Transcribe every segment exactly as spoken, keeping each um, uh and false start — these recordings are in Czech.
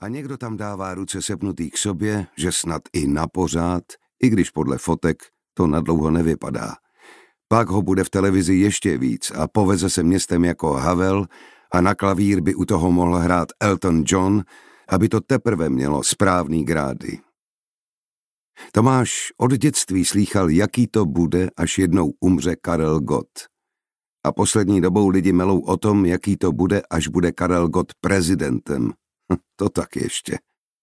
A někdo tam dává ruce sepnutý k sobě, že snad i na pořád, i když podle fotek to nadlouho nevypadá. Pak ho bude v televizi ještě víc a poveze se městem jako Havel a na klavír by u toho mohl hrát Elton John, aby to teprve mělo správný grády. Tomáš od dětství slýchal, jaký to bude, až jednou umře Karel Gott. A poslední dobou lidi melou o tom, jaký to bude, až bude Karel Gott prezidentem. Hm, to tak ještě.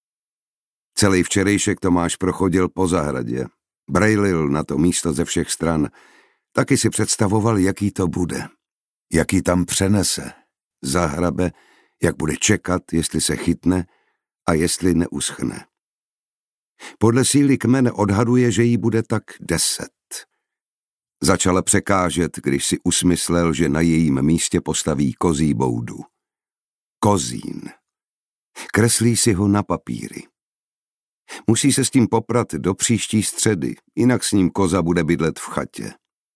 Celý včerejšek Tomáš prochodil po zahradě. Brejlil na to místo ze všech stran. Taky si představoval, jaký to bude. Jaký tam přenese. Zahrabe, jak bude čekat, jestli se chytne a jestli neuschne. Podle síly kmene odhaduje, že jí bude tak deset. Začala překážet, když si usmyslel, že na jejím místě postaví kozí boudu. Kozín. Kreslí si ho na papíry. Musí se s tím poprat do příští středy, jinak s ním koza bude bydlet v chatě.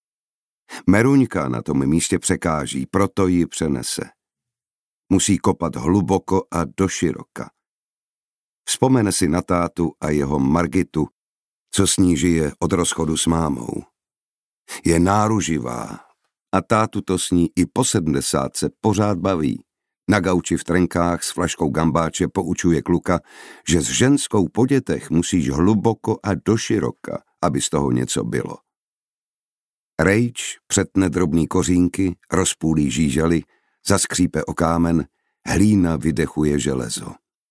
Meruňka na tom místě překáží, proto ji přenese. Musí kopat hluboko a doširoka. Vzpomene si na tátu a jeho Margitu, co s ní žije od rozchodu s mámou. Je náruživá a tátu to s ní i po sedmdesátce pořád baví. Na gauči v trenkách s flaškou gambáče poučuje kluka, že s ženskou po dětech musíš hluboko a doširoka, aby z toho něco bylo. Rejč přetne drobný kořínky, rozpůlí žížaly, zaskřípe o kámen, hlína vydechuje železo.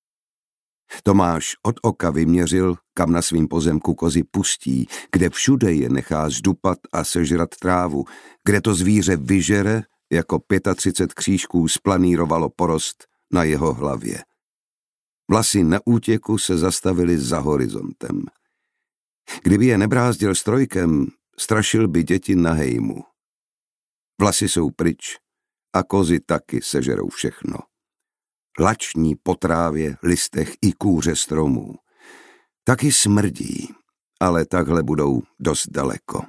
Tomáš od oka vyměřil, kam na svým pozemku kozy pustí, kde všude je nechá zdupat a sežrat trávu, kde to zvíře vyžere, jako třicet pět křížků splanírovalo porost na jeho hlavě. Vlasy na útěku se zastavily za horizontem. Kdyby je nebrázdil strojkem, strašil by děti na hejmu. Vlasy jsou pryč a kozy taky sežerou všechno. Lační po trávě, listech i kůře stromů. Taky smrdí, ale takhle budou dost daleko.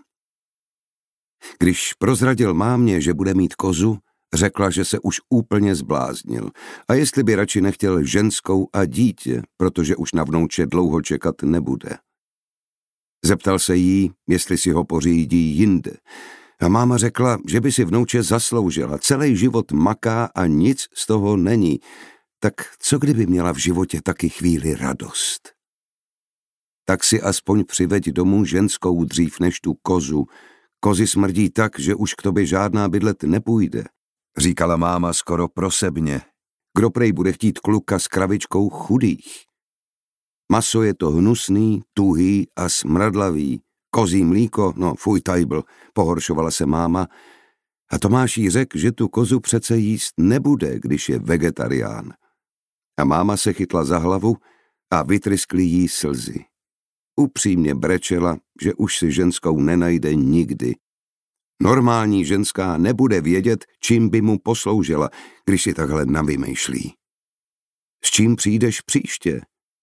Když prozradil mámě, že bude mít kozu, řekla, že se už úplně zbláznil a jestli by radši nechtěl ženskou a dítě, protože už na vnouče dlouho čekat nebude. Zeptal se jí, jestli si ho pořídí jinde. A máma řekla, že by si vnouče zasloužila, celý život maká a nic z toho není. Tak co kdyby měla v životě taky chvíli radost? Tak si aspoň přiveď domů ženskou dřív než tu kozu. Kozy smrdí tak, že už k tobě žádná bydlet nepůjde, říkala máma skoro prosebně. Kdo prej bude chtít kluka s kravičkou chudých? Maso je to hnusný, tuhý a smradlavý. Kozí mlíko, no fuj tajbl, pohoršovala se máma. A Tomáš jí řekl, že tu kozu přece jíst nebude, když je vegetarián. A máma se chytla za hlavu a vytryskly jí slzy. Upřímně brečela, že už si ženskou nenajde nikdy. Normální ženská nebude vědět, čím by mu posloužila, když si takhle navymýšlí. S čím přijdeš příště?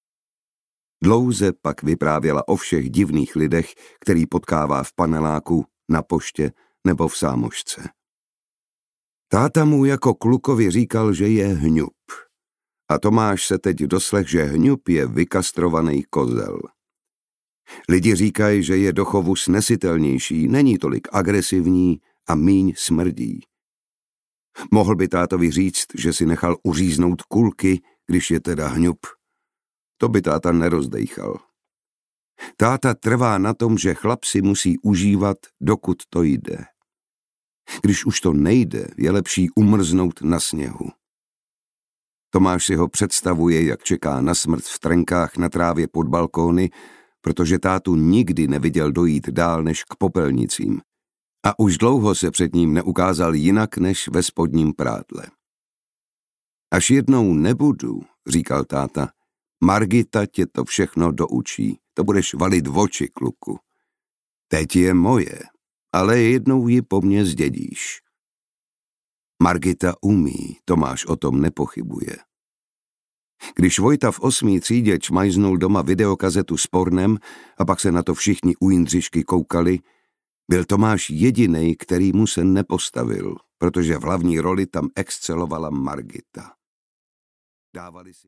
Dlouze pak vyprávěla o všech divných lidech, který potkává v paneláku, na poště nebo v sámošce. Táta mu jako klukovi říkal, že je hňup. A Tomáš se teď doslech, že hňup je vykastrovaný kozel. Lidi říkají, že je do chovu snesitelnější, není tolik agresivní a míň smrdí. Mohl by tátovi říct, že si nechal uříznout kulky, když je teda hňup. To by táta nerozdejchal. Táta trvá na tom, že chlap si musí užívat, dokud to jde. Když už to nejde, je lepší umrznout na sněhu. Tomáš si ho představuje, jak čeká na smrt v trenkách na trávě pod balkóny, protože tátu nikdy neviděl dojít dál než k popelnicím. A už dlouho se před ním neukázal jinak než ve spodním prádle. Až jednou nebudu, říkal táta, Margita tě to všechno doučí, to budeš valit v oči, kluku. Teď je moje, ale jednou ji po mně zdědíš. Margita umí, Tomáš o tom nepochybuje. Když Vojta v osmý třídě čmajznul doma videokazetu s pornem a pak se na to všichni u Jindřišky koukali, byl Tomáš jedinej, který mu se nepostavil, protože v hlavní roli tam excelovala Margita. Dávali si